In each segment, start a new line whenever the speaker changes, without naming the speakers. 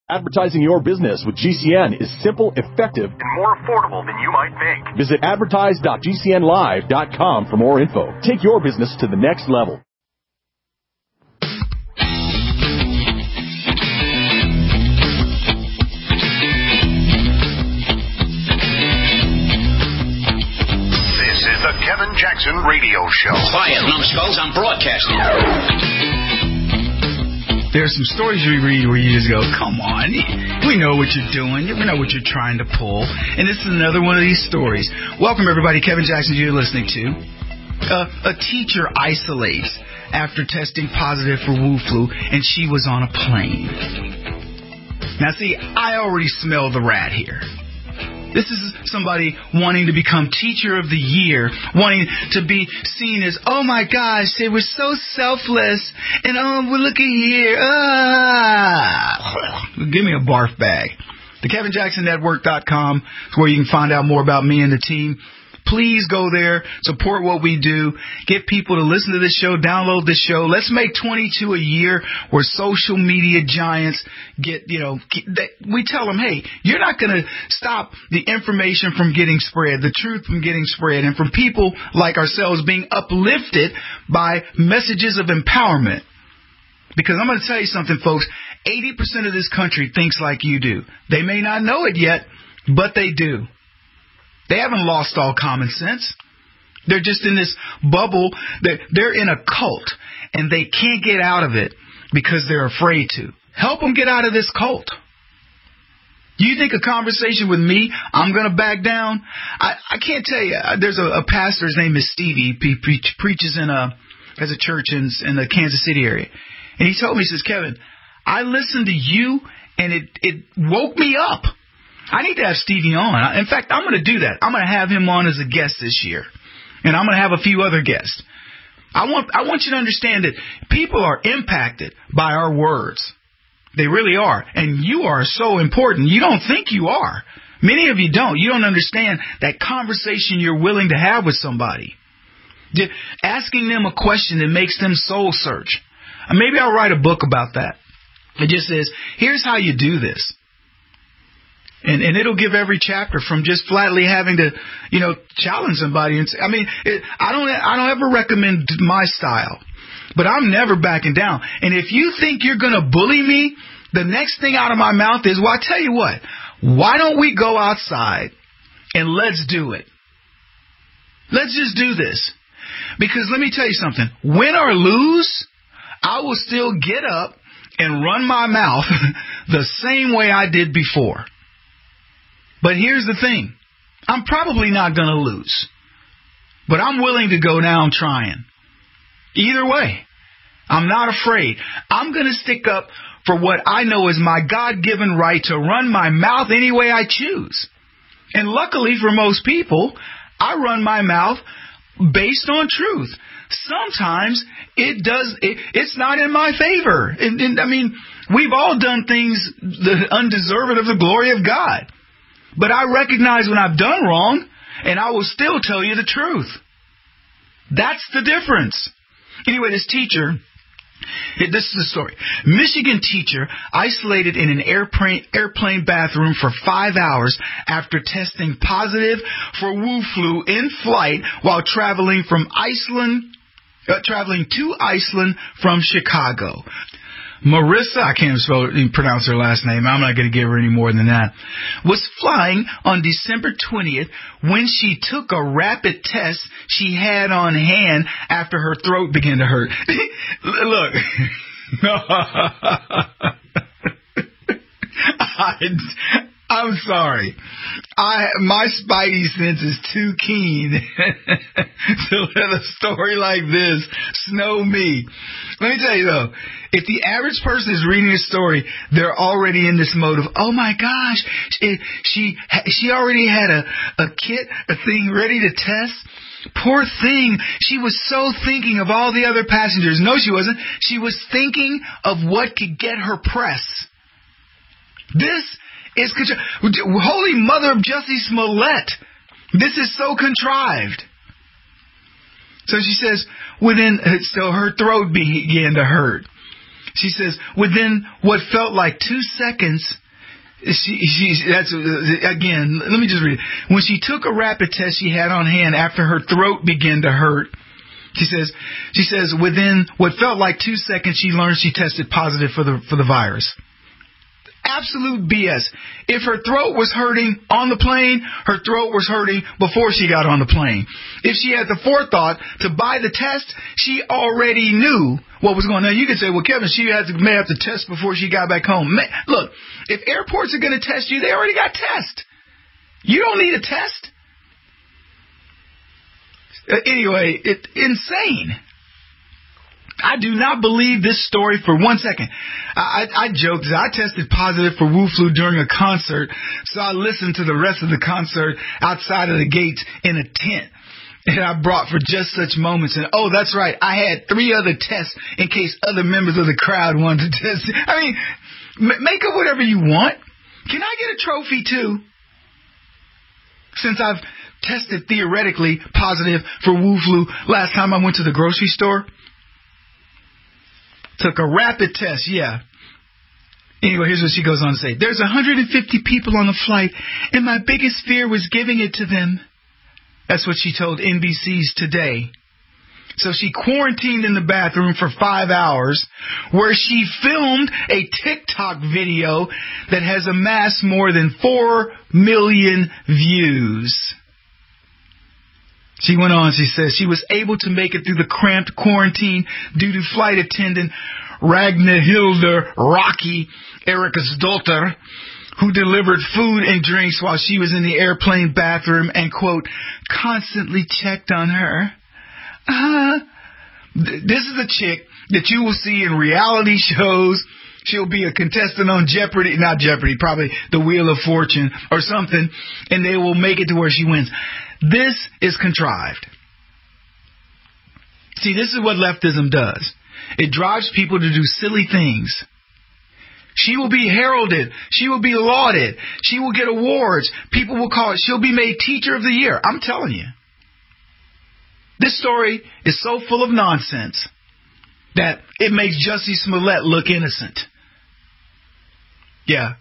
Advertising your business with GCN is simple, effective,
and more affordable than you might think.
Visit advertise.gcnlive.com for more info. Take your business to the next level.
This is the Kevin Jackson Radio Show.
Quiet, numbskulls, I'm broadcasting.
There's some stories you read where you just go, come on, we know what you're doing, we know what you're trying to pull, and this is another one of these stories. Welcome, everybody. Kevin Jackson, you're listening to. A teacher isolates after testing positive for Wu flu, and she was on a plane. Now, see, I already smell the rat here. This is somebody wanting to become Teacher of the Year, wanting to be seen as, oh my gosh, they were so selfless, and oh, well, look at here. Give me a barf bag. The KevinJacksonNetwork.com is where you can find out more about me and the team. Please go there, support what we do, get people to listen to this show, download this show. Let's make 22 a year where social media giants we tell them, hey, you're not going to stop the information from getting spread, the truth from getting spread, and from people like ourselves being uplifted by messages of empowerment. Because I'm going to tell you something, folks, 80% of this country thinks like you do. They may not know it yet, but they do. They haven't lost all common sense. They're just in this bubble. They're in a cult, and they can't get out of it because they're afraid to. Help them get out of this cult. Do you think a conversation with me, I'm going to back down? I can't tell you. There's a pastor, his name is Stevie. He preaches as a church in the Kansas City area. And he told me, he says, Kevin, I listened to you, and it woke me up. I need to have Stevie on. In fact, I'm going to do that. I'm going to have him on as a guest this year. And I'm going to have a few other guests. I want you to understand that people are impacted by our words. They really are. And you are so important. You don't think you are. Many of you don't. You don't understand that conversation you're willing to have with somebody. Asking them a question that makes them soul search. Maybe I'll write a book about that. It just says, here's how you do this. And it'll give every chapter from just flatly having to, challenge somebody. And I don't ever recommend my style, but I'm never backing down. And if you think you're going to bully me, the next thing out of my mouth is, well, I tell you what, why don't we go outside and let's do it? Let's just do this. Because let me tell you something, win or lose, I will still get up and run my mouth the same way I did before. But here's the thing. I'm probably not going to lose. But I'm willing to go down trying. Either way, I'm not afraid. I'm going to stick up for what I know is my God-given right to run my mouth any way I choose. And luckily for most people, I run my mouth based on truth. Sometimes it's not in my favor. We've all done things undeserved of the glory of God. But I recognize when I've done wrong, and I will still tell you the truth. That's the difference. Anyway, this teacher, this is the story. Michigan teacher isolated in an airplane bathroom for 5 hours after testing positive for Wu flu in flight while traveling to Iceland from Chicago. Marissa, I can't pronounce her last name. I'm not going to give her any more than that, was flying on December 20th when she took a rapid test she had on hand after her throat began to hurt. Look. I'm sorry. My spidey sense is too keen to let a story like this snow me. Let me tell you though, if the average person is reading a story, they're already in this mode of, oh my gosh, she already had a kit, a thing ready to test. Poor thing. She was so thinking of all the other passengers. No, she wasn't. She was thinking of what could get her press. This is Holy Mother of Jussie Smollett. This is so contrived. So she says, so her throat began to hurt. She says, within what felt like 2 seconds, again, let me just read it. When she took a rapid test she had on hand after her throat began to hurt, she says, within what felt like 2 seconds, she learned she tested positive for the virus. Absolute BS. If her throat was hurting on the plane, her throat was hurting before she got on the plane. If she had the forethought to buy the test, she already knew what was going on. Now, you could say, well, Kevin, she may have to test before she got back home. Look, if airports are going to test you, they already got tests. You don't need a test. Anyway, it's insane. I do not believe this story for 1 second. I joked that I tested positive for Wu Flu during a concert, so I listened to the rest of the concert outside of the gates in a tent. And I brought for just such moments. And, oh, that's right, I had 3 other tests in case other members of the crowd wanted to test. I mean, make up whatever you want. Can I get a trophy, too? Since I've tested theoretically positive for Wu Flu last time I went to the grocery store. Took a rapid test, yeah. Anyway, here's what she goes on to say. There's 150 people on the flight, and my biggest fear was giving it to them. That's what she told NBC's Today. So she quarantined in the bathroom for 5 hours, where she filmed a TikTok video that has amassed more than 4 million views. She went on, she says, she was able to make it through the cramped quarantine due to flight attendant Ragnhildur Rocky Erikasdóttir, who delivered food and drinks while she was in the airplane bathroom and, quote, constantly checked on her. This is a chick that you will see in reality shows. She'll be a contestant on Jeopardy, not Jeopardy, probably the Wheel of Fortune or something, and they will make it to where she wins. This is contrived. See, this is what leftism does. It drives people to do silly things. She will be heralded. She will be lauded. She will get awards. People will call it. She'll be made Teacher of the Year. I'm telling you. This story is so full of nonsense that it makes Jussie Smollett look innocent. Yeah.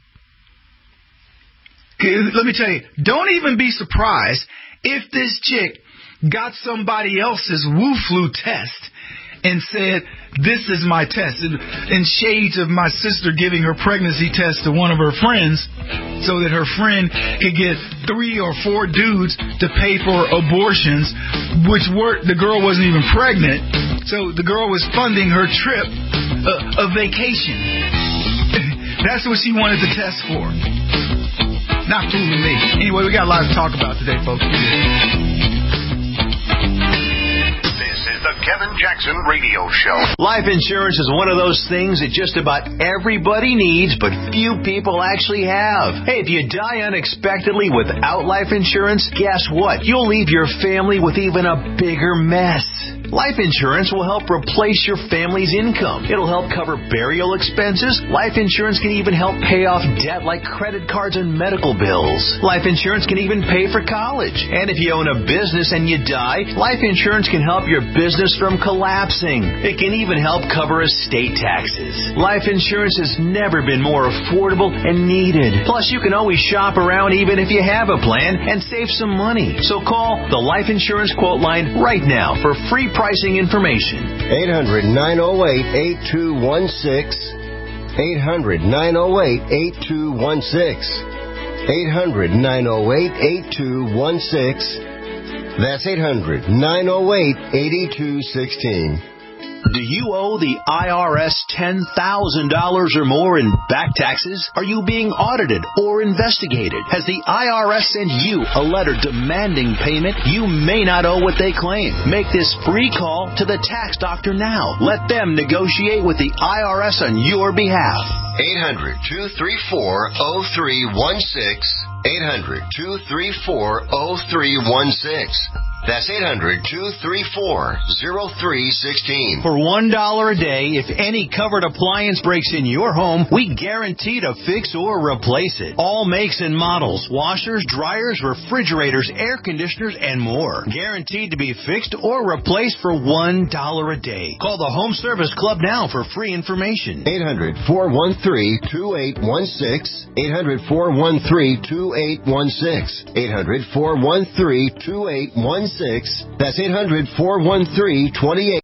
Let me tell you, don't even be surprised if this chick got somebody else's Wu Flu test and said, this is my test, in shades of my sister giving her pregnancy test to one of her friends so that her friend could get 3 or 4 dudes to pay for abortions, which the girl wasn't even pregnant, so the girl was funding her trip, a vacation. That's what she wanted the test for. Not fooling me. Anyway, we got a lot to talk about today, folks.
The Kevin Jackson Radio Show.
Life insurance is one of those things that just about everybody needs, but few people actually have. Hey, if you die unexpectedly without life insurance, guess what? You'll leave your family with even a bigger mess. Life insurance will help replace your family's income. It'll help cover burial expenses. Life insurance can even help pay off debt like credit cards and medical bills. Life insurance can even pay for college. And if you own a business and you die, life insurance can help your business from collapsing. It can even help cover estate taxes. Life insurance has never been more affordable and needed. Plus, you can always shop around even if you have a plan and save some money. So call the Life Insurance Quote Line right now for free pricing information.
800-908-8216. 800-908-8216. 800-908-8216. That's 800-908-8216.
Do you owe the IRS $10,000 or more in back taxes? Are you being audited or investigated? Has the IRS sent you a letter demanding payment? You may not owe what they claim. Make this free call to the tax doctor now. Let them negotiate with the IRS on your behalf.
800-234-0316. 800-234-0316. That's 800-234-0316.
For $1 a day, if any covered appliance breaks in your home, we guarantee to fix or replace it. All makes and models, washers, dryers, refrigerators, air conditioners, and more. Guaranteed to be fixed or replaced for $1 a day. Call the Home Service Club now for free information.
800-413-2816. 800-413-2816. 800-413-2816. That's 800-413-2816.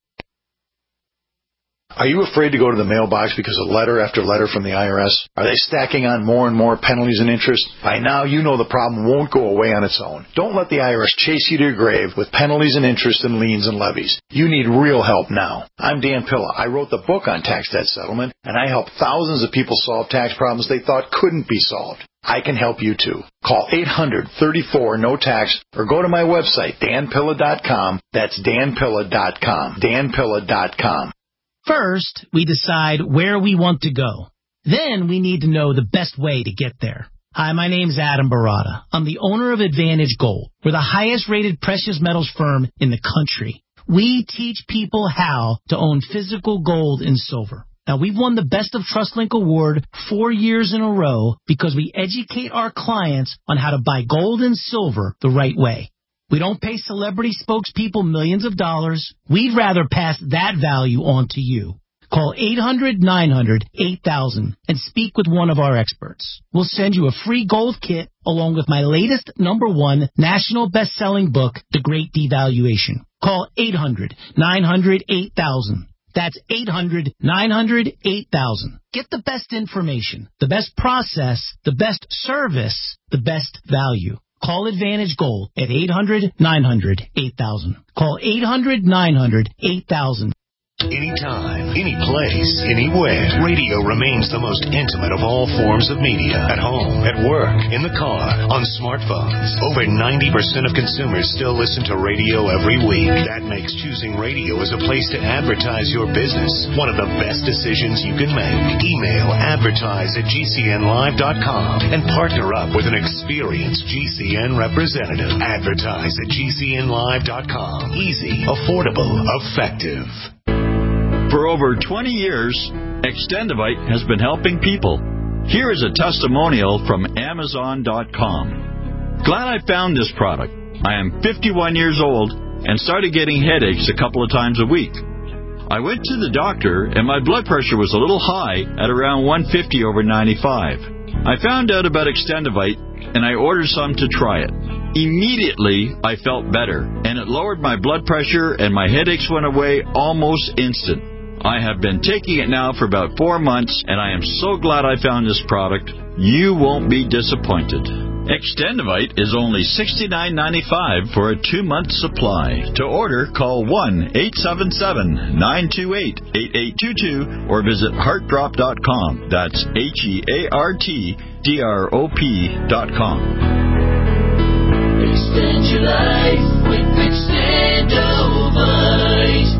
Are you afraid to go to the mailbox because of letter after letter from the IRS? Are they stacking on more and more penalties and interest? By now, you know the problem won't go away on its own. Don't let the IRS chase you to your grave with penalties and interest and liens and levies. You need real help now. I'm Dan Pilla. I wrote the book on tax debt settlement, and I help thousands of people solve tax problems they thought couldn't be solved. I can help you too. Call 800-34-NO-TAX or go to my website, danpilla.com. That's danpilla.com. danpilla.com.
First, we decide where we want to go. Then we need to know the best way to get there. Hi, my name's Adam Barada. I'm the owner of Advantage Gold. We're the highest rated precious metals firm in the country. We teach people how to own physical gold and silver. Now, we've won the Best of TrustLink Award 4 years in a row because we educate our clients on how to buy gold and silver the right way. We don't pay celebrity spokespeople millions of dollars. We'd rather pass that value on to you. Call 800-900-8000 and speak with one of our experts. We'll send you a free gold kit along with my latest #1 national best-selling book, The Great Devaluation. Call 800-900-8000. That's 800-900-8000. Get the best information, the best process, the best service, the best value. Call Advantage Gold at 800-900-8000. Call 800-900-8000.
Anytime, any place, anywhere. Radio remains the most intimate of all forms of media. At home, at work, in the car, on smartphones. Over 90% of consumers still listen to radio every week. That makes choosing radio as a place to advertise your business one of the best decisions you can make. Email advertise@gcnlive.com and partner up with an experienced GCN representative. Advertise@gcnlive.com. Easy, affordable, effective.
For over 20 years, Extendivite has been helping people. Here is a testimonial from Amazon.com. Glad I found this product. I am 51 years old and started getting headaches a couple of times a week. I went to the doctor and my blood pressure was a little high at around 150/95. I found out about Extendivite and I ordered some to try it. Immediately, I felt better and it lowered my blood pressure and my headaches went away almost instant. I have been taking it now for about 4 months, and I am so glad I found this product. You won't be disappointed. Extendivite is only $69.95 for a 2-month supply. To order, call 1-877-928-8822 or visit heartdrop.com. That's HEARTDROP.com.
Extend your life with Extendivite.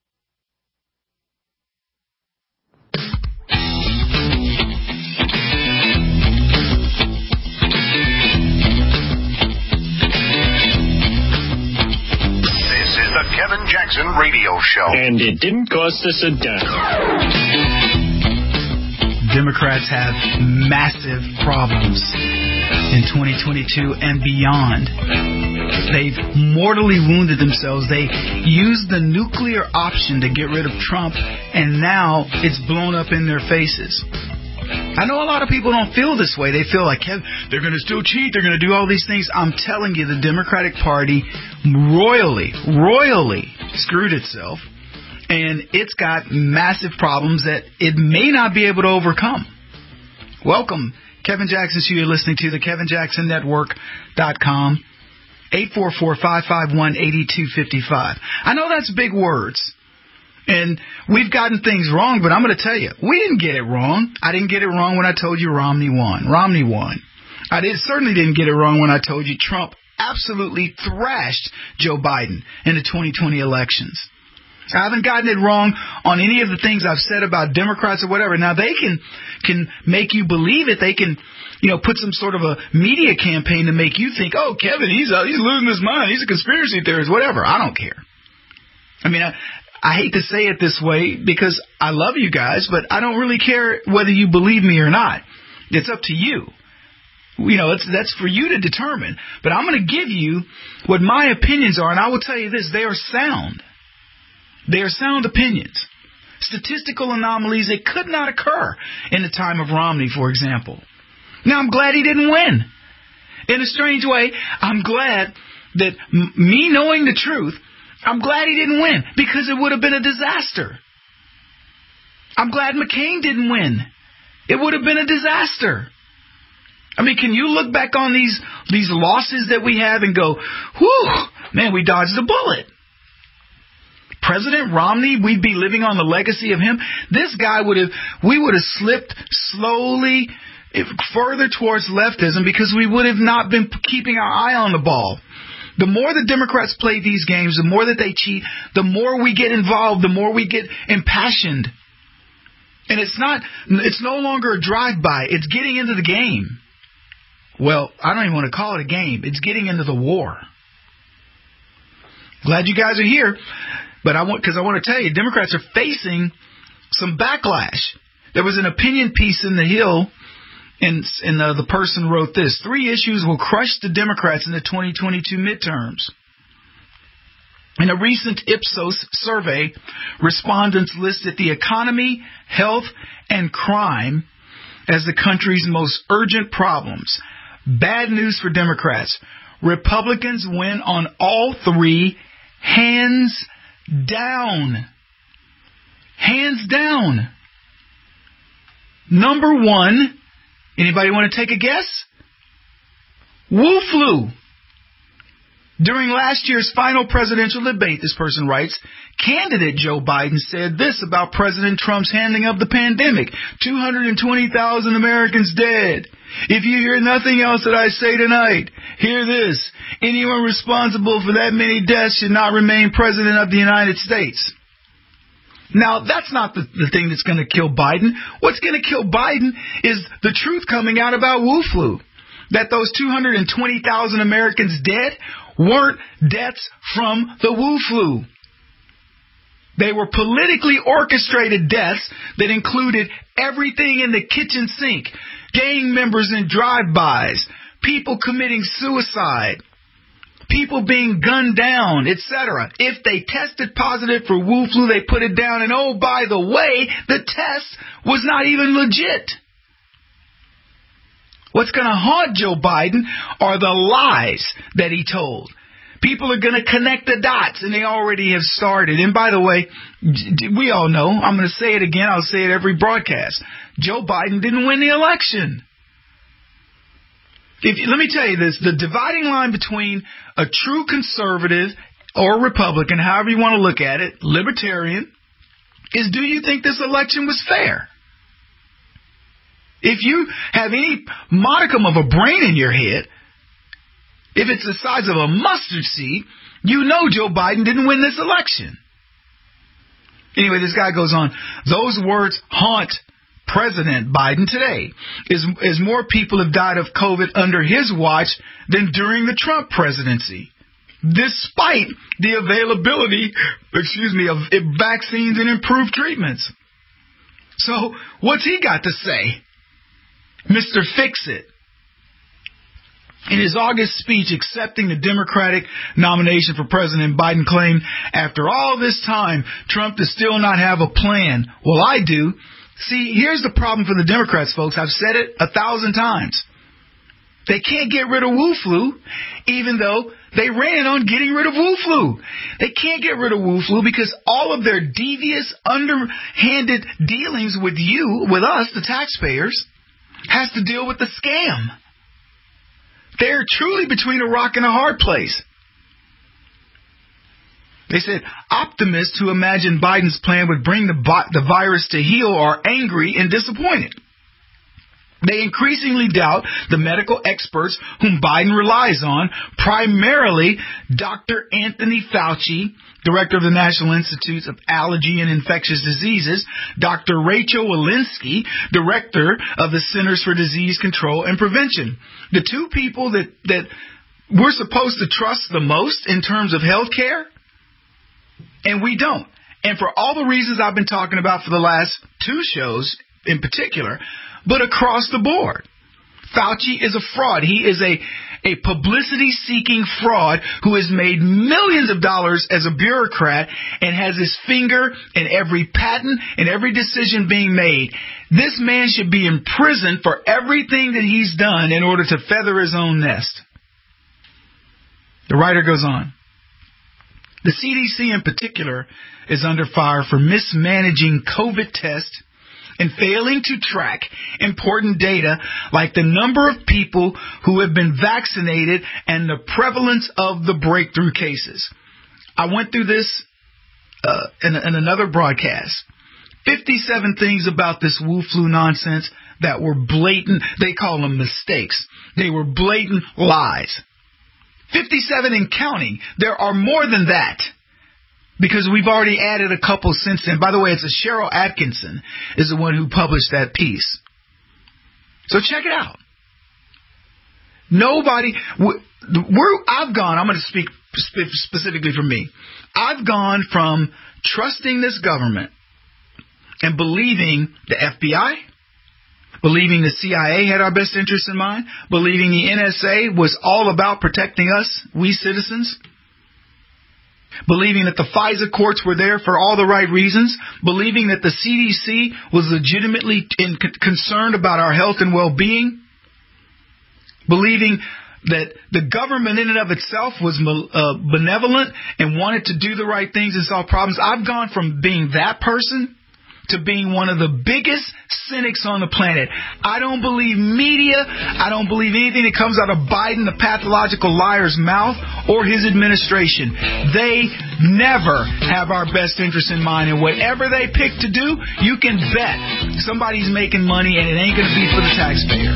Kevin Jackson Radio Show.
And it didn't cost us a dime.
Democrats have massive problems in 2022 and beyond. They've mortally wounded themselves. They used the nuclear option to get rid of Trump, and now it's blown up in their faces. I know a lot of people don't feel this way. They feel like they're going to still cheat. They're going to do all these things. I'm telling you, the Democratic Party royally screwed itself, and it's got massive problems that it may not be able to overcome. Welcome, Kevin Jackson Show. You're listening to the KevinJacksonNetwork.com. 844-551-8255. I know that's big words. And we've gotten things wrong, but I'm going to tell you, we didn't get it wrong. I didn't get it wrong when I told you Romney won. Romney won. I certainly didn't get it wrong when I told you Trump absolutely thrashed Joe Biden in the 2020 elections. I haven't gotten it wrong on any of the things I've said about Democrats or whatever. Now, they can make you believe it. They can, put some sort of a media campaign to make you think, oh, Kevin, he's losing his mind. He's a conspiracy theorist, whatever. I don't care. I mean, I hate to say it this way because I love you guys, but I don't really care whether you believe me or not. It's up to you. That's for you to determine. But I'm going to give you what my opinions are, and I will tell you this. They are sound. They are sound opinions. Statistical anomalies, they could not occur in the time of Romney, for example. Now, I'm glad he didn't win. In a strange way, I'm glad that me knowing the truth, I'm glad he didn't win because it would have been a disaster. I'm glad McCain didn't win. It would have been a disaster. I mean, can you look back on these losses that we have and go, whew, man, we dodged a bullet. President Romney, we'd be living on the legacy of him. This guy we would have slipped slowly further towards leftism because we would have not been keeping our eye on the ball. The more the Democrats play these games, the more that they cheat, the more we get involved, the more we get impassioned. And it's no longer a drive-by. It's getting into the game. Well, I don't even want to call it a game. It's getting into the war. Glad you guys are here. But I want to tell you, Democrats are facing some backlash. There was an opinion piece in The Hill, and the person wrote this: 3 issues will crush the Democrats in the 2022 midterms. In a recent Ipsos survey, respondents listed the economy, health, and crime as the country's most urgent problems. Bad news for Democrats. Republicans win on all 3, hands down. Hands down. Number 1, anybody want to take a guess? Wu flu. During last year's final presidential debate, this person writes, candidate Joe Biden said this about President Trump's handling of the pandemic: 220,000 Americans dead. If you hear nothing else that I say tonight, hear this: anyone responsible for that many deaths should not remain president of the United States. Now, that's not the thing that's going to kill Biden. What's going to kill Biden is the truth coming out about Wu flu. That those 220,000 Americans dead weren't deaths from the Wu flu. They were politically orchestrated deaths that included everything in the kitchen sink: gang members in drive-bys, people committing suicide, people being gunned down, etc. If they tested positive for Wu flu, they put it down. And oh, by the way, the test was not even legit. What's going to haunt Joe Biden are the lies that he told. People are going to connect the dots, and they already have started. And by the way, we all know, I'm going to say it again, I'll say it every broadcast: Joe Biden didn't win the election. Let me tell you this: the dividing line between a true conservative or Republican, however you want to look at it, libertarian, is, do you think this election was fair? If you have any modicum of a brain in your head, if it's the size of a mustard seed, you know Joe Biden didn't win this election. Anyway, this guy goes on. Those words haunt President Biden today, as more people have died of COVID under his watch than during the Trump presidency, despite the availability, of vaccines and improved treatments. So what's he got to say? Mr. Fix-It. In his August speech accepting the Democratic nomination for President, Biden claimed, after all this time, Trump does still not have a plan. Well, I do. See, here's the problem for the Democrats, folks. I've said it 1,000 times. They can't get rid of Wu flu, even though they ran on getting rid of Wu flu. They can't get rid of Wu flu because all of their devious, underhanded dealings with us, the taxpayers, has to deal with the scam. They're truly between a rock and a hard place. They said optimists who imagine Biden's plan would bring the virus to heel are angry and disappointed. They increasingly doubt the medical experts whom Biden relies on, primarily Dr. Anthony Fauci, director of the National Institutes of Allergy and Infectious Diseases, Dr. Rachel Walensky, director of the Centers for Disease Control and Prevention. The two people that we're supposed to trust the most in terms of health care, and we don't. And for all the reasons I've been talking about for the last two shows in particular, but across the board. Fauci is a fraud. He is a publicity-seeking fraud who has made millions of dollars as a bureaucrat and has his finger in every patent and every decision being made. This man should be in prison for everything that he's done in order to feather his own nest. The writer goes on. The CDC in particular is under fire for mismanaging COVID tests and failing to track important data like the number of people who have been vaccinated and the prevalence of the breakthrough cases. I went through this in another broadcast. 57 things about this Wu-flu nonsense that were blatant. They call them mistakes. They were blatant lies. 57 and counting. There are more than that, because we've already added a couple since then. By the way, it's Cheryl Atkinson is the one who published that piece. So check it out. Nobody, I've gone, I'm going to speak specifically for me. I've gone from trusting this government and believing the FBI, believing the CIA had our best interests in mind, believing the NSA was all about protecting us, we citizens, believing that the FISA courts were there for all the right reasons, believing that the CDC was legitimately concerned about our health and well-being, believing that the government in and of itself was benevolent and wanted to do the right things and solve problems. I've gone from being that person to being one of the biggest cynics on the planet. I don't believe media. I don't believe anything that comes out of Biden, the pathological liar's mouth, or his administration. They never have our best interests in mind. And whatever they pick to do, you can bet somebody's making money, and it ain't going to be for the taxpayer.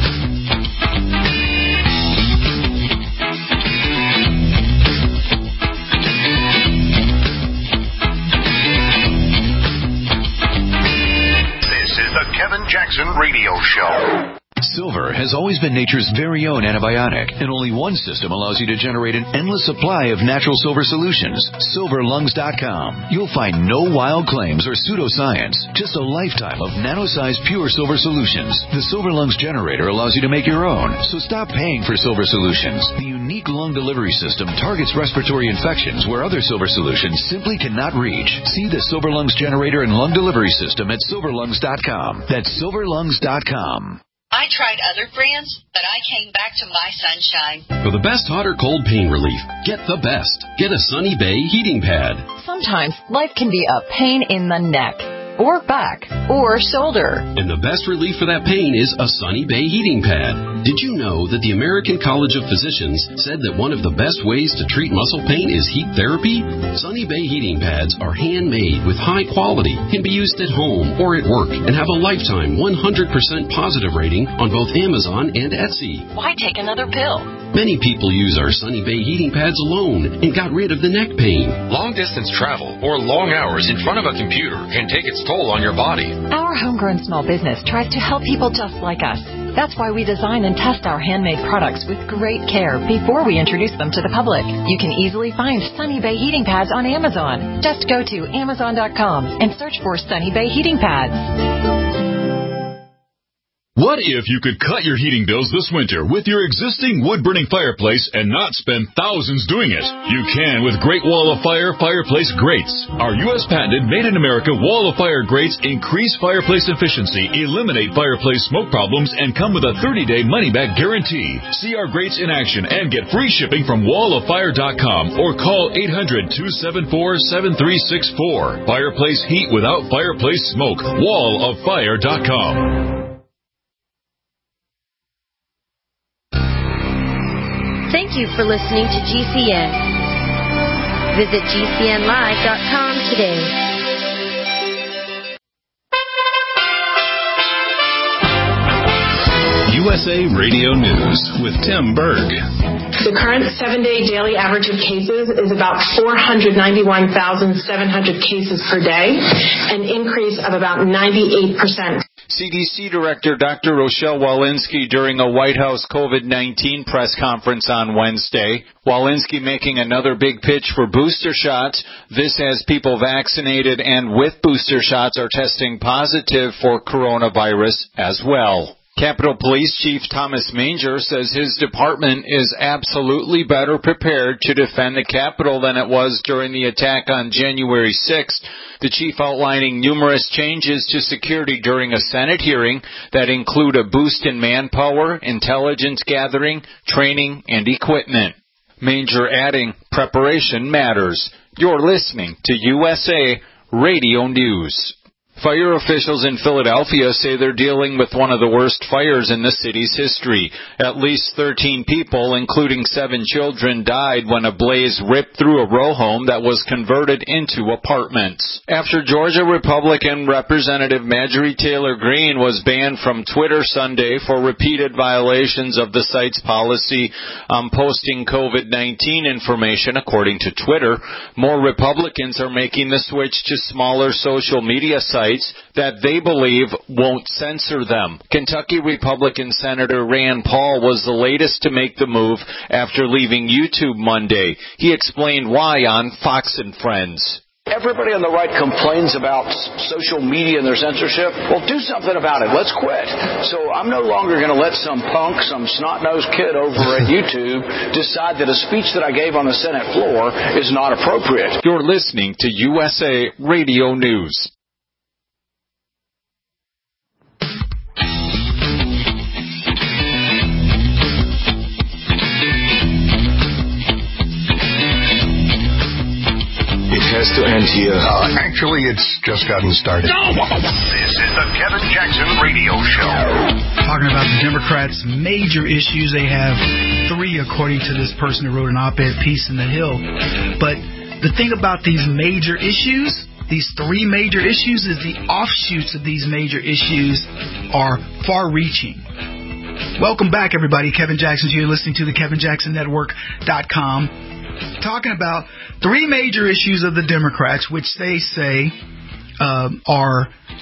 The Kevin Jackson Radio Show.
Silver has always been nature's very own antibiotic, and only one system allows you to generate an endless supply of natural silver solutions. SilverLungs.com. You'll find no wild claims or pseudoscience, just a lifetime of nano-sized pure silver solutions. The Silver Lungs generator allows you to make your own, so stop paying for silver solutions. The unique lung delivery system targets respiratory infections where other silver solutions simply cannot reach. See the Silver Lungs generator and lung delivery system at SilverLungs.com. That's SilverLungs.com.
I tried other brands, but I came back to My Sunshine.
For the best hot or cold pain relief, get the best. Get a Sunny Bay heating pad.
Sometimes life can be a pain in the neck, or back, or shoulder.
And the best relief for that pain is a Sunny Bay heating pad. Did you know that the American College of Physicians said that one of the best ways to treat muscle pain is heat therapy? Sunny Bay heating pads are handmade with high quality, can be used at home or at work, and have a lifetime 100% positive rating on both Amazon and Etsy.
Why take another pill?
Many people use our Sunny Bay heating pads alone and got rid of the neck pain.
Long-distance travel or long hours in front of a computer can take its toll on your body.
Our homegrown small business tries to help people just like us. That's why we design and test our handmade products with great care before we introduce them to the public. You can easily find Sunny Bay heating pads on Amazon. Just go to Amazon.com and search for Sunny Bay heating pads.
What if you could cut your heating bills this winter with your existing wood-burning fireplace and not spend thousands doing it? You can with Great Wall of Fire fireplace grates. Our U.S. patented made-in-America Wall of Fire grates increase fireplace efficiency, eliminate fireplace smoke problems, and come with a 30-day money-back guarantee. See our grates in action and get free shipping from walloffire.com or call 800-274-7364. Fireplace heat without fireplace smoke. walloffire.com.
Thank you for listening to GCN. Visit GCNlive.com today.
USA Radio News with Tim Berg.
The current 7-day daily average of cases is about 491,700 cases per day, an increase of about 98%.
CDC Director Dr. Rochelle Walensky during a White House COVID-19 press conference on Wednesday. Walensky making another big pitch for booster shots. This as people vaccinated and with booster shots are testing positive for coronavirus as well. Capitol Police Chief Thomas Manger says his department is absolutely better prepared to defend the Capitol than it was during the attack on January 6th. The chief outlining numerous changes to security during a Senate hearing that include a boost in manpower, intelligence gathering, training, and equipment. Manger adding, preparation matters. You're listening to USA Radio News. Fire officials in Philadelphia say they're dealing with one of the worst fires in the city's history. At least 13 people, including 7 children, died when a blaze ripped through a row home that was converted into apartments. After Georgia Republican Representative Marjorie Taylor Greene was banned from Twitter Sunday for repeated violations of the site's policy on posting COVID-19 information, according to Twitter, more Republicans are making the switch to smaller social media sites that they believe won't censor them. Kentucky Republican Senator Rand Paul was the latest to make the move after leaving YouTube Monday. He explained why on Fox and Friends.
Everybody on the right complains about social media and their censorship. Well, do something about it. Let's quit. So I'm no longer going to let some punk, some snot-nosed kid over at YouTube decide that a speech that I gave on the Senate floor is not appropriate.
You're listening to USA Radio News.
Has to end here. Actually, it's just gotten started. This is the Kevin Jackson Radio Show.
Talking about the Democrats' major issues. They have 3, according to this person who wrote an op-ed piece in The Hill. But the thing about these major issues, these 3 major issues, is the offshoots of these major issues are far-reaching. Welcome back, everybody. Kevin Jackson here, listening to the KevinJacksonNetwork.com. Talking about 3 major issues of the Democrats, which they say are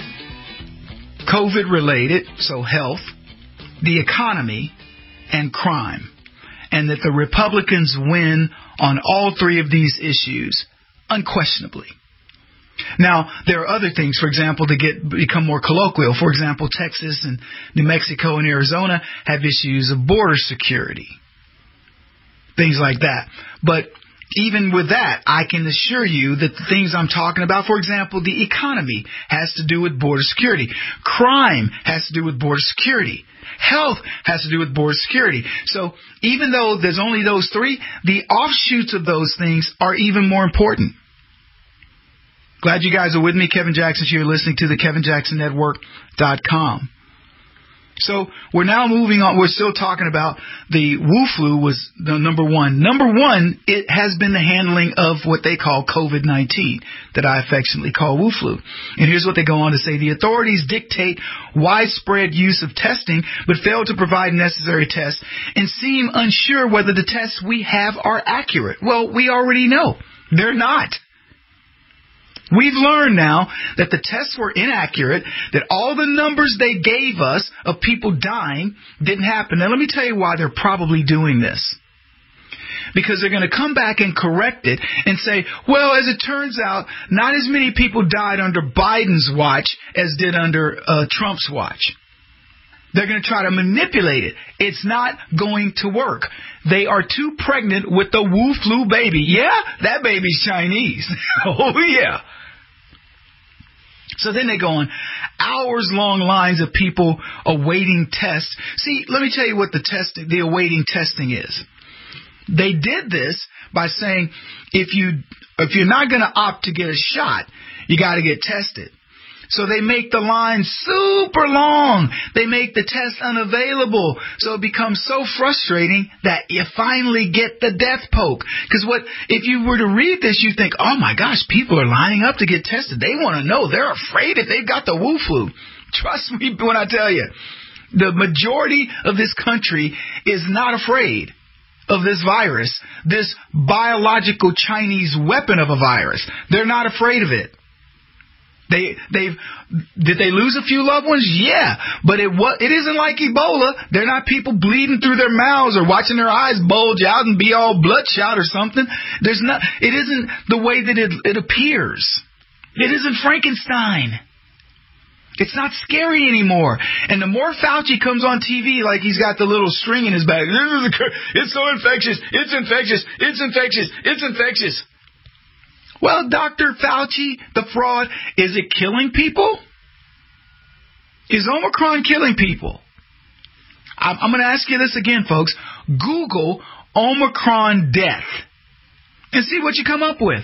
COVID-related, so health, the economy, and crime. And that the Republicans win on all 3 of these issues, unquestionably. Now, there are other things, for example, to become more colloquial. For example, Texas and New Mexico and Arizona have issues of border security. Things like that. But even with that, I can assure you that the things I'm talking about, for example, the economy has to do with border security. Crime has to do with border security. Health has to do with border security. So even though there's only those 3, the offshoots of those things are even more important. Glad you guys are with me. Kevin Jackson here, listening to the KevinJacksonNetwork.com. So we're now moving on. We're still talking about the Wu flu was the number 1. Number 1, it has been the handling of what they call COVID-19, that I affectionately call Wu flu. And here's what they go on to say. The authorities dictate widespread use of testing, but fail to provide necessary tests and seem unsure whether the tests we have are accurate. Well, we already know they're not. We've learned now that the tests were inaccurate, that all the numbers they gave us of people dying didn't happen. Now, let me tell you why they're probably doing this. Because they're going to come back and correct it and say, well, as it turns out, not as many people died under Biden's watch as did under Trump's watch. They're going to try to manipulate it. It's not going to work. They are too pregnant with the Wu flu baby. Yeah, that baby's Chinese. Oh, yeah. So then they go on hours-long lines of people awaiting tests. See, let me tell you what the awaiting testing is. They did this by saying if you're not going to opt to get a shot, you got to get tested. So they make the line super long. They make the test unavailable. So it becomes so frustrating that you finally get the death poke. Because if you were to read this, you think, oh my gosh, people are lining up to get tested. They want to know. They're afraid if they've got the Wu flu. Trust me when I tell you. The majority of this country is not afraid of this virus, this biological Chinese weapon of a virus. They're not afraid of it. Did they lose a few loved ones? Yeah, but it isn't like Ebola. They're not people bleeding through their mouths or watching their eyes bulge out and be all bloodshot or something. It isn't the way that it appears. It isn't Frankenstein. It's not scary anymore. And the more Fauci comes on TV like he's got the little string in his back, it's so infectious, it's infectious, it's infectious, it's infectious. Well, Dr. Fauci, the fraud, is it killing people? Is Omicron killing people? I'm going to ask you this again, folks. Google Omicron death and see what you come up with.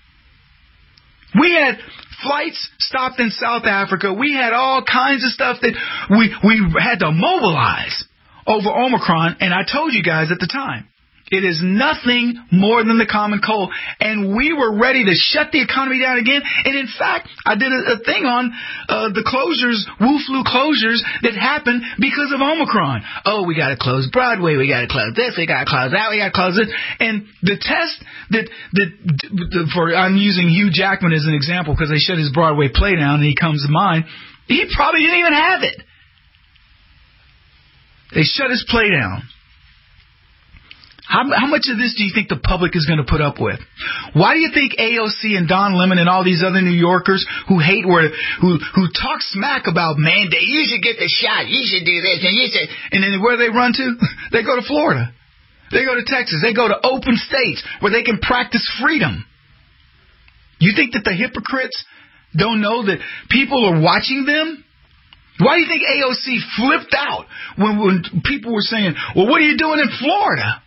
We had flights stopped in South Africa. We had all kinds of stuff that we had to mobilize over Omicron, and I told you guys at the time, it is nothing more than the common cold. And we were ready to shut the economy down again. And in fact, I did a thing on the closures, Wu flu closures that happened because of Omicron. Oh, we got to close Broadway. We got to close this. We got to close that. We got to close this. And the test I'm using Hugh Jackman as an example because they shut his Broadway play down and he comes to mind. He probably didn't even have it. They shut his play down. How much of this do you think the public is going to put up with? Why do you think AOC and Don Lemon and all these other New Yorkers who who talk smack about mandate, you should get the shot, you should do this, and then where do they run to? They go to Florida. They go to Texas. They go to open states where they can practice freedom. You think that the hypocrites don't know that people are watching them? Why do you think AOC flipped out when people were saying, well, what are you doing in Florida?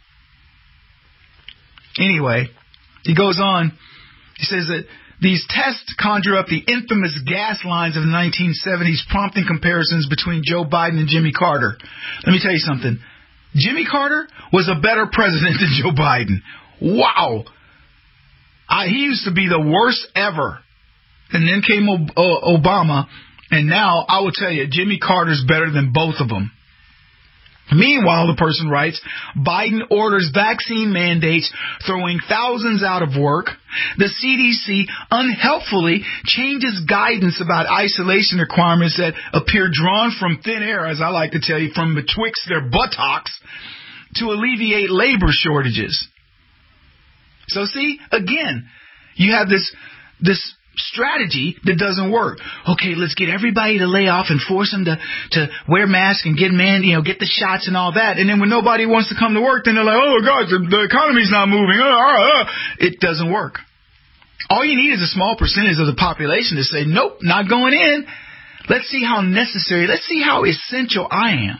Anyway, he goes on. He says that these tests conjure up the infamous gas lines of the 1970s, prompting comparisons between Joe Biden and Jimmy Carter. Let me tell you something. Jimmy Carter was a better president than Joe Biden. Wow. He used to be the worst ever. And then came Obama. And now, I will tell you, Jimmy Carter's better than both of them. Meanwhile, the person writes, Biden orders vaccine mandates, throwing thousands out of work. The CDC unhelpfully changes guidance about isolation requirements that appear drawn from thin air, as I like to tell you, from betwixt their buttocks, to alleviate labor shortages. So see, again, you have this strategy that doesn't work. Okay, let's get everybody to lay off and force them to wear masks and get the shots and all that. And then when nobody wants to come to work, then they're like, oh God, the economy's not moving. It doesn't work. All you need is a small percentage of the population to say, nope, not going in. Let's see how necessary, let's see how essential I am.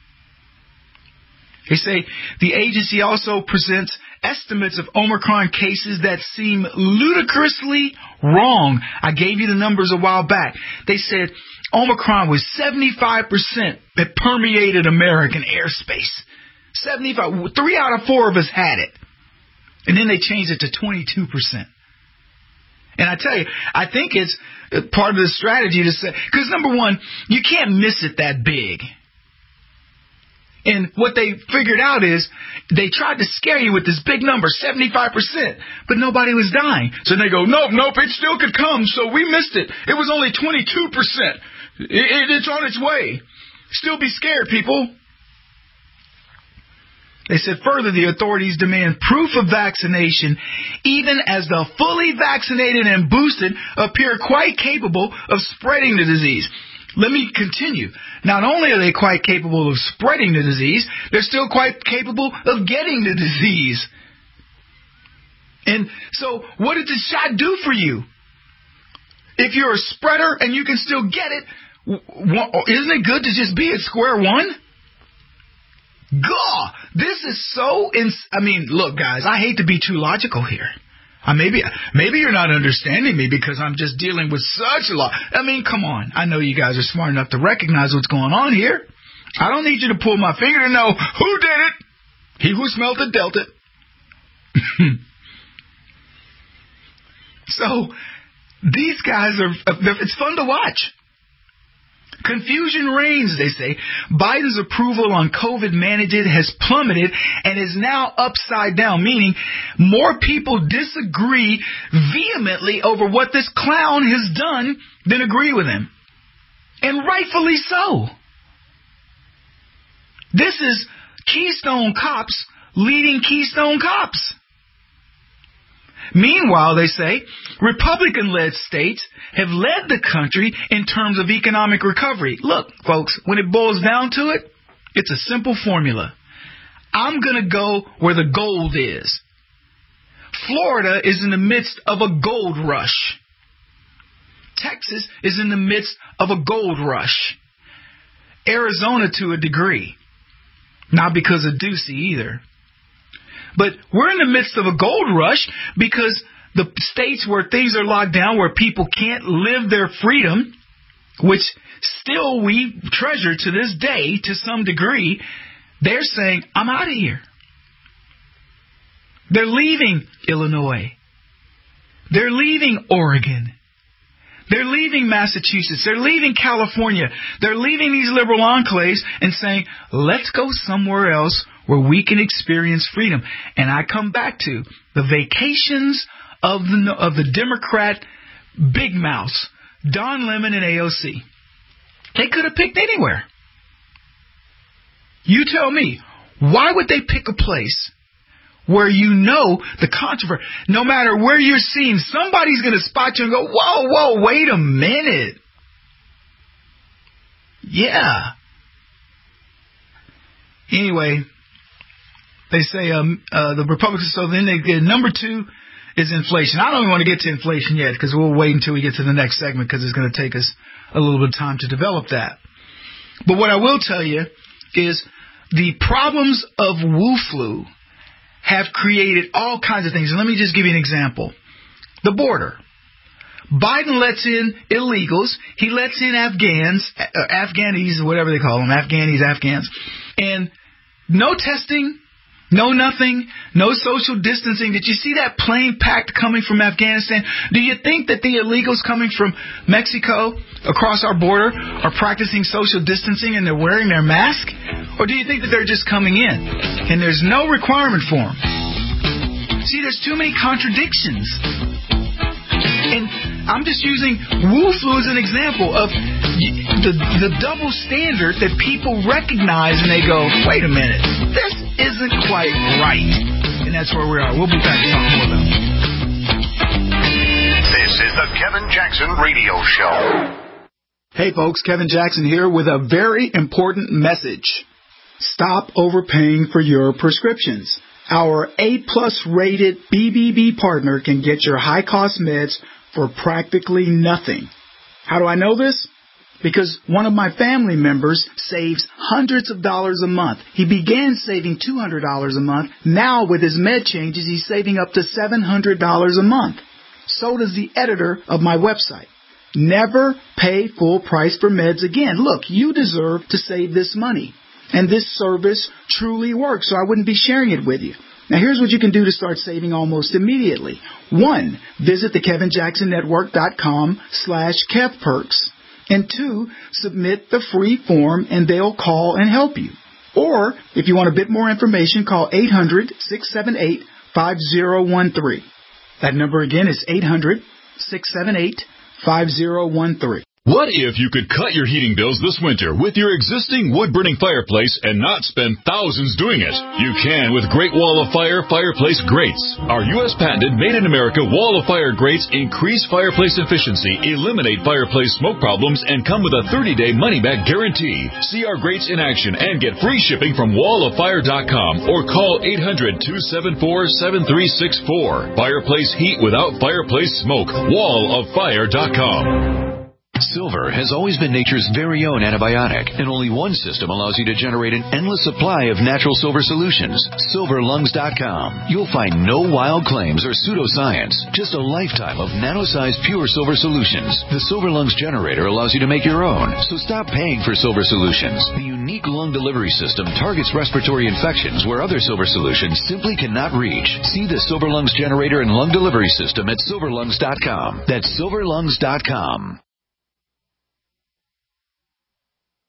They say the agency also presents estimates of Omicron cases that seem ludicrously wrong. I gave you the numbers a while back. They said Omicron was 75% that permeated American airspace. 75. 3 out of 4 of us had it. And then they changed it to 22%. And I tell you, I think it's part of the strategy to say, because number one, you can't miss it that big. And what they figured out is they tried to scare you with this big number, 75%, but nobody was dying. So they go, nope, it still could come, so we missed it. It was only 22%. It's on its way. Still be scared, people. They said further, the authorities demand proof of vaccination, even as the fully vaccinated and boosted appear quite capable of spreading the disease. Let me continue. Not only are they quite capable of spreading the disease, they're still quite capable of getting the disease. And so what did the shot do for you? If you're a spreader and you can still get it, isn't it good to just be at square one? God, this is so... look, guys, I hate to be too logical here. Maybe you're not understanding me because I'm just dealing with such a lot. Come on. I know you guys are smart enough to recognize what's going on here. I don't need you to pull my finger to know who did it. He who smelt it dealt it. So, these guys it's fun to watch. Confusion reigns, they say. Biden's approval on COVID mandated has plummeted and is now upside down, meaning more people disagree vehemently over what this clown has done than agree with him. And rightfully so. This is Keystone Cops leading Keystone Cops. Meanwhile, they say, Republican-led states have led the country in terms of economic recovery. Look, folks, when it boils down to it, it's a simple formula. I'm going to go where the gold is. Florida is in the midst of a gold rush. Texas is in the midst of a gold rush. Arizona to a degree. Not because of Ducey either. But we're in the midst of a gold rush because the states where things are locked down, where people can't live their freedom, which still we treasure to this day to some degree, they're saying, I'm out of here. They're leaving Illinois. They're leaving Oregon. They're leaving Massachusetts. They're leaving California. They're leaving these liberal enclaves and saying, let's go somewhere else where we can experience freedom. And I come back to the vacations of the Democrat big mouths, Don Lemon and AOC. They could have picked anywhere. You tell me, why would they pick a place where you know the controversy, no matter where you're seen, somebody's going to spot you and go, whoa, wait a minute. Yeah. Anyway, they say the Republicans, so then they get number 2 is inflation. I don't even want to get to inflation yet because we'll wait until we get to the next segment because it's going to take us a little bit of time to develop that. But what I will tell you is the problems of Wu flu have created all kinds of things. And let me just give you an example. The border. Biden lets in illegals. He lets in Afghanis, whatever they call them, Afghans. And no testing, no nothing, no social distancing. Did you see that plane packed coming from Afghanistan? Do you think that the illegals coming from Mexico across our border are practicing social distancing and they're wearing their mask? Or do you think that they're just coming in and there's no requirement for them? See, there's too many contradictions. And I'm just using Wu flu as an example of the double standard that people recognize and they go, wait a minute, this isn't quite right. And that's where we are. We'll be back to talk more about it.
This is the Kevin Jackson Radio Show.
Hey folks, Kevin Jackson here with a very important message. Stop overpaying for your prescriptions. Our A-plus rated BBB partner can get your high-cost meds for practically nothing. How do I know this? Because one of my family members saves hundreds of dollars a month. He began saving $200 a month. Now with his med changes, he's saving up to $700 a month. So does the editor of my website. Never pay full price for meds again. Look, you deserve to save this money. And this service truly works, so I wouldn't be sharing it with you. Now, here's what you can do to start saving almost immediately. 1, visit thekevinjacksonnetwork.com/KevPerks. And 2, submit the free form and they'll call and help you. Or, if you want a bit more information, call 800-678-5013. That number again is 800-678-5013.
What if you could cut your heating bills this winter with your existing wood-burning fireplace and not spend thousands doing it? You can with Great Wall of Fire fireplace grates. Our U.S. patented made-in-America Wall of Fire grates increase fireplace efficiency, eliminate fireplace smoke problems, and come with a 30-day money-back guarantee. See our grates in action and get free shipping from walloffire.com or call 800-274-7364. Fireplace heat without fireplace smoke. walloffire.com.
Silver has always been nature's very own antibiotic, and only one system allows you to generate an endless supply of natural silver solutions. SilverLungs.com. You'll find no wild claims or pseudoscience, just a lifetime of nano-sized pure silver solutions. The Silver Lungs generator allows you to make your own, so stop paying for silver solutions. The unique lung delivery system targets respiratory infections where other silver solutions simply cannot reach. See the Silver Lungs generator and lung delivery system at SilverLungs.com. That's SilverLungs.com.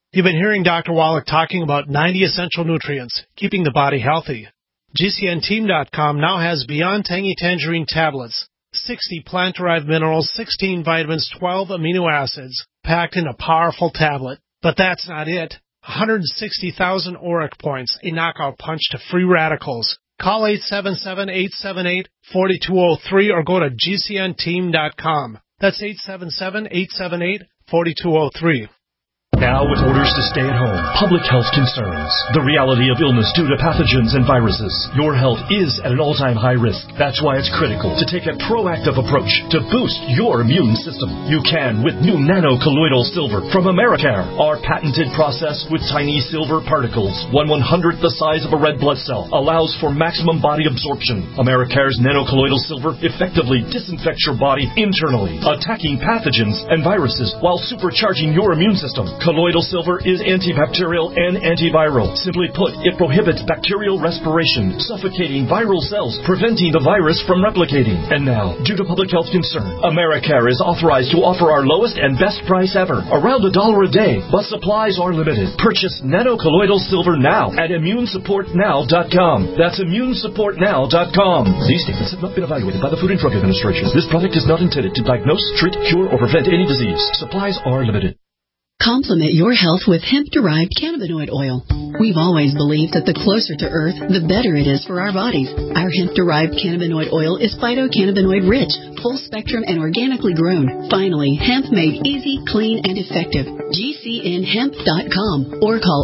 You've been hearing Dr. Wallach talking about 90 essential nutrients, keeping the body healthy. GCNteam.com now has Beyond Tangy Tangerine tablets, 60 plant-derived minerals, 16 vitamins, 12 amino acids, packed in a powerful tablet. But that's not it. 160,000 ORAC points, a knockout punch to free radicals. Call 877-878-4203 or go to GCNteam.com. That's 877-878-4203.
Now, with orders to stay at home, public health concerns, the reality of illness due to pathogens and viruses, your health is at an all-time high risk. That's why it's critical to take a proactive approach to boost your immune system. You can with new nano-colloidal silver from Americare. Our patented process with tiny silver particles, 1/100th the size of a red blood cell, allows for maximum body absorption. Americare's nano-colloidal silver effectively disinfects your body internally, attacking pathogens and viruses while supercharging your immune system. Colloidal silver is antibacterial and antiviral. Simply put, it prohibits bacterial respiration, suffocating viral cells, preventing the virus from replicating. And now, due to public health concern, Americare is authorized to offer our lowest and best price ever, around $1 a day, but supplies are limited. Purchase nano-colloidal silver now at immunesupportnow.com. That's immunesupportnow.com. These statements have not been evaluated by the Food and Drug Administration. This product is not intended to diagnose, treat, cure, or prevent any disease. Supplies are limited.
Complement your health with hemp-derived cannabinoid oil. We've always believed that the closer to Earth, the better it is for our bodies. Our hemp-derived cannabinoid oil is phytocannabinoid-rich, full-spectrum, and organically grown. Finally, hemp made easy, clean, and effective. GCNhemp.com or call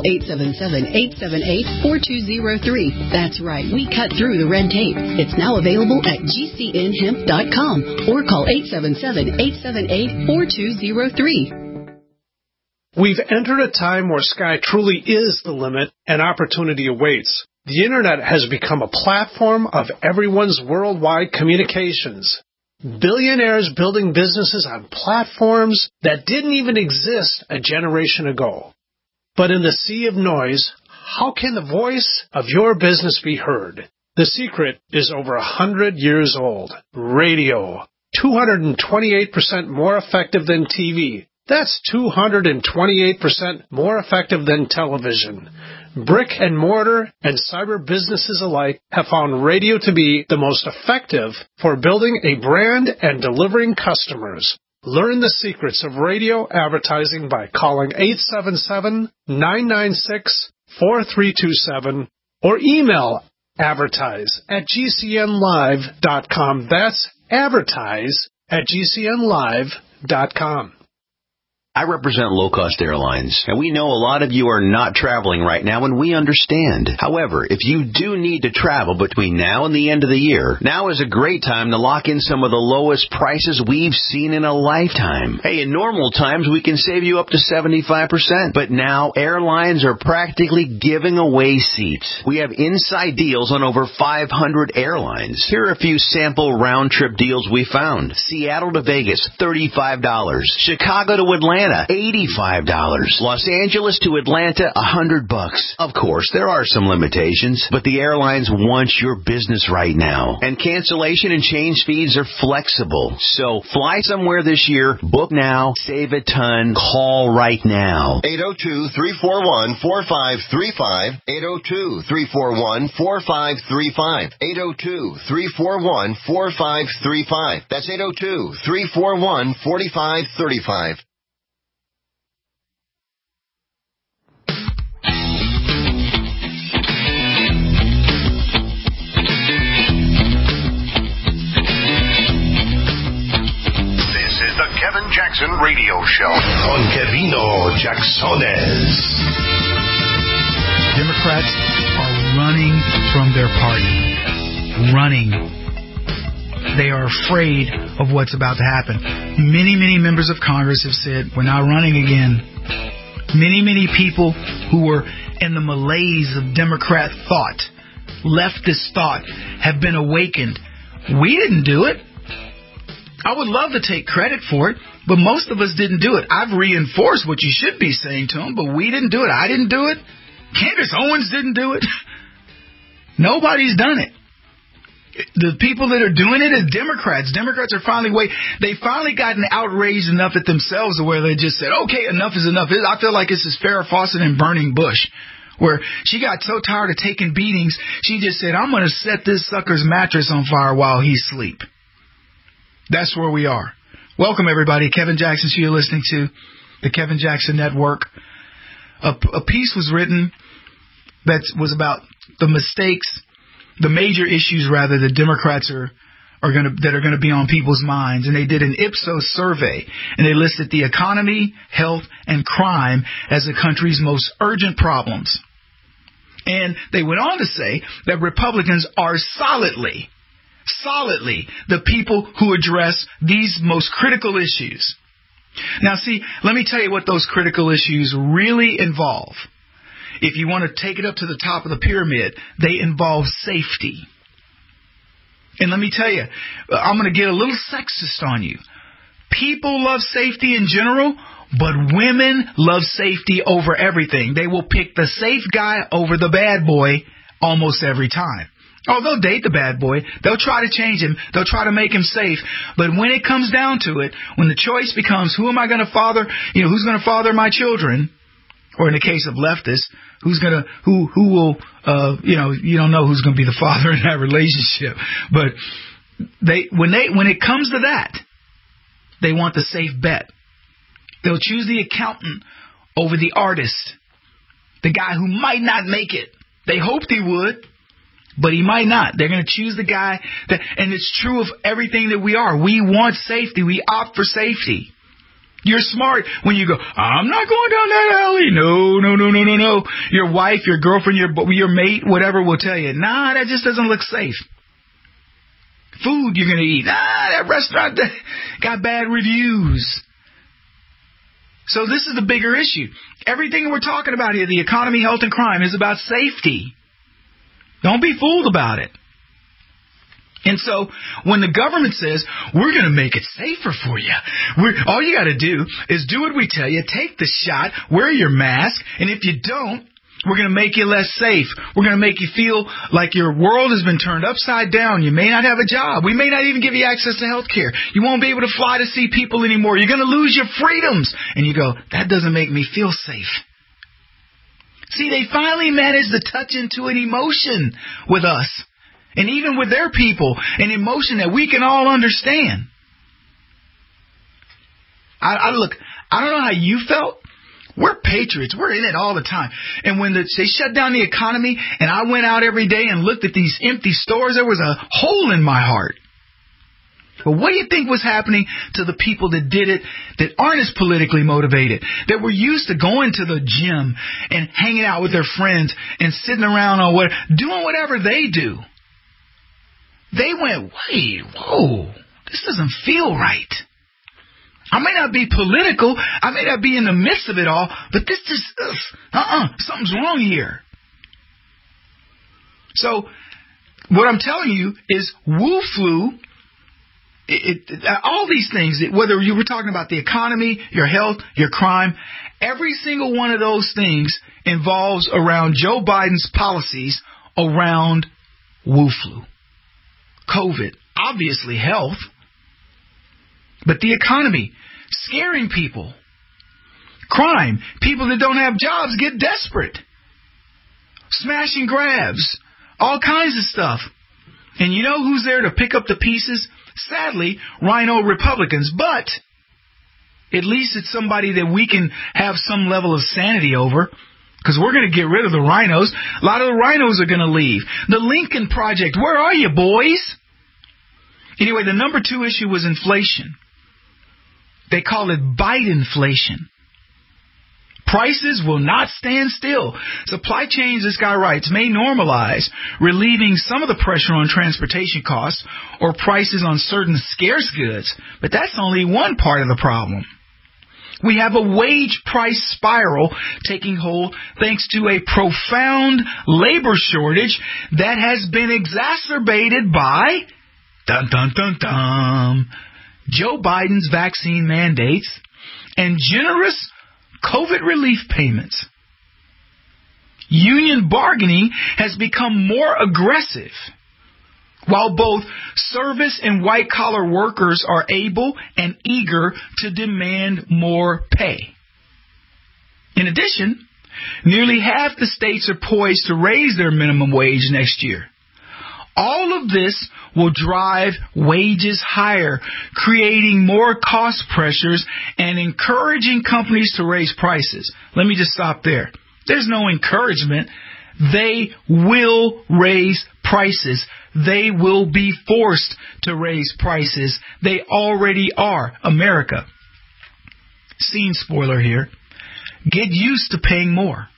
877-878-4203. That's right, we cut through the red tape. It's now available at GCNhemp.com or call 877-878-4203.
We've entered a time where sky truly is the limit and opportunity awaits. The Internet has become a platform of everyone's worldwide communications. Billionaires building businesses on platforms that didn't even exist a generation ago. But in the sea of noise, how can the voice of your business be heard? The secret is over 100 years old. Radio. 228% more effective than TV. That's 228% more effective than television. Brick and mortar and cyber businesses alike have found radio to be the most effective for building a brand and delivering customers. Learn the secrets of radio advertising by calling 877-996-4327 or email advertise@gcnlive.com. That's advertise@gcnlive.com.
I represent low-cost airlines, and we know a lot of you are not traveling right now, and we understand. However, if you do need to travel between now and the end of the year, now is a great time to lock in some of the lowest prices we've seen in a lifetime. Hey, in normal times, we can save you up to 75%, but now airlines are practically giving away seats. We have inside deals on over 500 airlines. Here are a few sample round-trip deals we found. Seattle to Vegas, $35. Chicago to Atlanta, $85. Los Angeles to Atlanta, $100. Of course, there are some limitations, but the airlines want your business right now. And cancellation and change fees are flexible. So fly somewhere this year, book now, save a ton, call right now.
802-341-4535. 802-341-4535. 802-341-4535. That's 802-341-4535.
Kevin Jackson Radio Show on Kevino Jacksones.
Democrats are running from their party. Running. They are afraid of what's about to happen. Many members of Congress have said, we're not running again. Many people who were in the malaise of Democrat thought, leftist thought, have been awakened. We didn't do it. I would love to take credit for it, but most of us didn't do it. I've reinforced what you should be saying to them, but we didn't do it. I didn't do it. Candace Owens didn't do it. Nobody's done it. The people that are doing it is Democrats. Democrats are they finally gotten outraged enough at themselves to where they just said, okay, enough is enough. I feel like this is Farrah Fawcett and Burning Bush, where she got so tired of taking beatings, she just said, I'm going to set this sucker's mattress on fire while he's asleep. That's where we are. Welcome, everybody. Kevin Jackson, you're listening to the Kevin Jackson Network. A piece was written that was about the mistakes, the major issues, rather, that Democrats are going to be on people's minds. And they did an Ipsos survey, and they listed the economy, health, and crime as the country's most urgent problems. And they went on to say that Republicans are solidly the people who address these most critical issues. Now, see, let me tell you what those critical issues really involve. If you want to take it up to the top of the pyramid, they involve safety. And let me tell you, I'm going to get a little sexist on you. People love safety in general, but women love safety over everything. They will pick the safe guy over the bad boy almost every time. Oh, they'll date the bad boy. They'll try to change him. They'll try to make him safe. But when it comes down to it, when the choice becomes, who am I going to father? Who's going to father my children? Or in the case of leftists, who will, you don't know who's going to be the father in that relationship. But when it comes to that, they want the safe bet. They'll choose the accountant over the artist, the guy who might not make it. They hoped he would, but he might not. They're going to choose the guy and it's true of everything that we are. We want safety. We opt for safety. You're smart when you go, I'm not going down that alley. No. Your wife, your girlfriend, your mate, whatever will tell you, nah, that just doesn't look safe. Food you're going to eat, that restaurant got bad reviews. So this is the bigger issue. Everything we're talking about here, the economy, health, and crime, is about safety. Don't be fooled about it. And so when the government says, we're going to make it safer for you, all you got to do is do what we tell you, take the shot, wear your mask, and if you don't, we're going to make you less safe. We're going to make you feel like your world has been turned upside down. You may not have a job. We may not even give you access to health care. You won't be able to fly to see people anymore. You're going to lose your freedoms. And you go, that doesn't make me feel safe. See, they finally managed to touch into an emotion with us. And even with their people, an emotion that we can all understand. Look, I don't know how you felt. We're patriots. We're in it all the time. And when they shut down the economy and I went out every day and looked at these empty stores, there was a hole in my heart. But what do you think was happening to the people that did it that aren't as politically motivated, that were used to going to the gym and hanging out with their friends and sitting around on doing whatever they do? They went, wait, whoa, this doesn't feel right. I may not be political, I may not be in the midst of it all, but this just, something's wrong here. So, what I'm telling you is Wu flu, all these things, whether you were talking about the economy, your health, your crime, every single one of those things involves around Joe Biden's policies around Wu flu. COVID, obviously health, but the economy, scaring people. Crime, people that don't have jobs get desperate. Smash and grabs, all kinds of stuff. And you know who's there to pick up the pieces? Sadly, Rhino Republicans, but at least it's somebody that we can have some level of sanity over. Because we're going to get rid of the rhinos. A lot of the rhinos are going to leave. The Lincoln Project, where are you, boys? Anyway, the number 2 issue was inflation. They call it Bidenflation. Prices will not stand still. Supply chains, this guy writes, may normalize, relieving some of the pressure on transportation costs or prices on certain scarce goods. But that's only one part of the problem. We have a wage price spiral taking hold thanks to a profound labor shortage that has been exacerbated by, Joe Biden's vaccine mandates and generous COVID relief payments. Union bargaining has become more aggressive, while both service and white-collar workers are able and eager to demand more pay. In addition, nearly half the states are poised to raise their minimum wage next year. All of this will drive wages higher, creating more cost pressures and encouraging companies to raise prices. Let me just stop there. There's no encouragement. They will raise prices. They will be forced to raise prices. They already are. America. Scene spoiler here. Get used to paying more.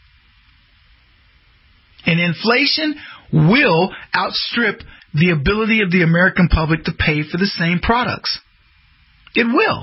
And inflation will outstrip the ability of the American public to pay for the same products. It will.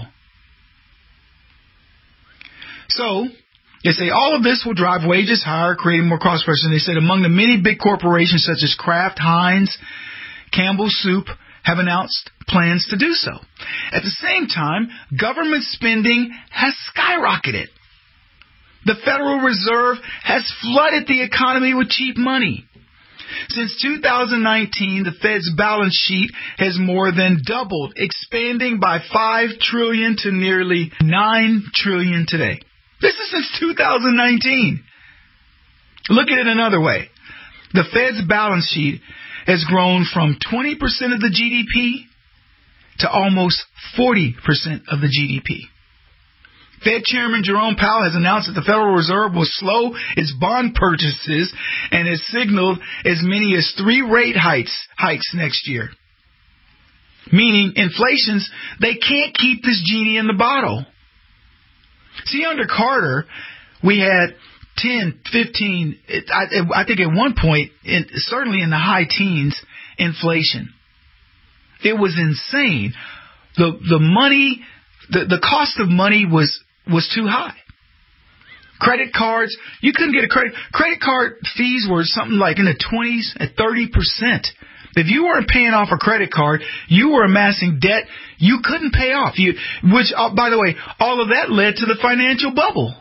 So, they say all of this will drive wages higher, creating more cost pressure. And they said among the many big corporations such as Kraft, Heinz, Campbell's Soup have announced plans to do so. At the same time, government spending has skyrocketed. The Federal Reserve has flooded the economy with cheap money. Since 2019, the Fed's balance sheet has more than doubled, expanding by $5 trillion to nearly $9 trillion today. This is since 2019. Look at it another way. The Fed's balance sheet has grown from 20% of the GDP to almost 40% of the GDP. Fed Chairman Jerome Powell has announced that the Federal Reserve will slow its bond purchases and has signaled as many as 3 rate hikes next year. Meaning inflation's, they can't keep this genie in the bottle. See, under Carter, we had 10, 15, I think at one point, certainly in the high teens, inflation. It was insane. The money, the cost of money was too high. Credit cards, you couldn't get a credit card fees were something like in the 20s at 30%. If you weren't paying off a credit card, you were amassing debt you couldn't pay off. Which, by the way, all of that led to the financial bubble.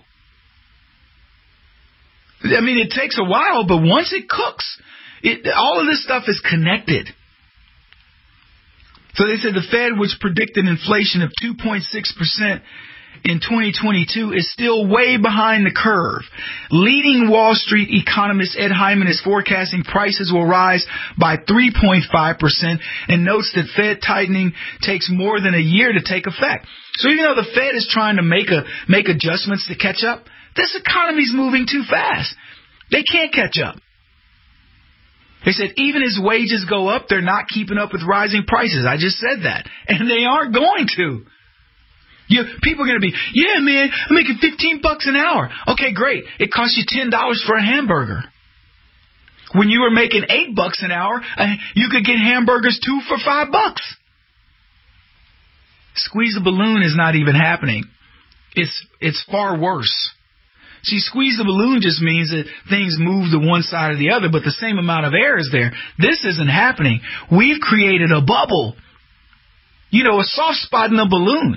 I mean, it takes a while, but once it cooks, all of this stuff is connected. So they said the Fed, which predicted inflation of 2.6% in 2022, is still way behind the curve. Leading Wall Street economist Ed Hyman is forecasting prices will rise by 3.5% and notes that Fed tightening takes more than a year to take effect. So even though the Fed is trying to make adjustments to catch up, this economy's moving too fast. They can't catch up. They said even as wages go up, they're not keeping up with rising prices. I just said that. And they aren't going to. People are going to be, yeah, man, I'm making $15 an hour. Okay, great. It costs you $10 for a hamburger. When you were making $8 an hour, you could get hamburgers 2 for $5. Squeeze a balloon is not even happening. It's far worse. See, squeeze the balloon just means that things move to one side or the other, but the same amount of air is there. This isn't happening. We've created a bubble. A soft spot in a balloon.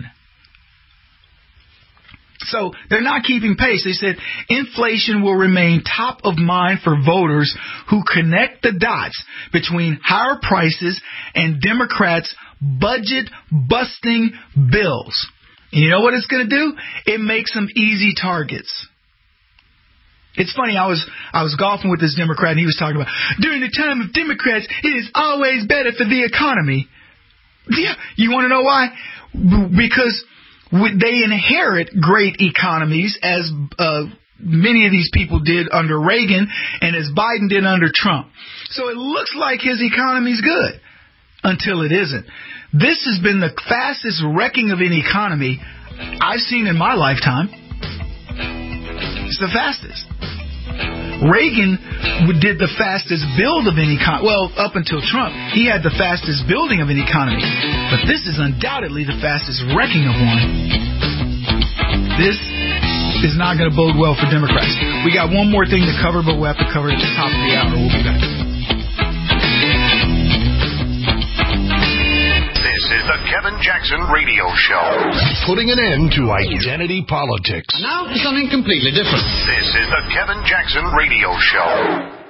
So they're not keeping pace. They said inflation will remain top of mind for voters who connect the dots between higher prices and Democrats' budget-busting bills. And you know what it's going to do? It makes them easy targets. It's funny, I was golfing with this Democrat, and he was talking about, during the time of Democrats, it is always better for the economy. Yeah, you want to know why? Because they inherit great economies, as many of these people did under Reagan and as Biden did under Trump. So it looks like his economy's good until it isn't. This has been the fastest wrecking of an economy I've seen in my lifetime. It's the fastest. Reagan did the fastest build of any economy. Well, up until Trump, he had the fastest building of an economy. But this is undoubtedly the fastest wrecking of one. This is not going to bode well for Democrats. We got one more thing to cover, but we'll have to cover it at the top of the hour. We'll be back.
This is the Kevin Jackson Radio Show. Putting an end to identity politics.
Now for something completely different.
This is the Kevin Jackson Radio Show.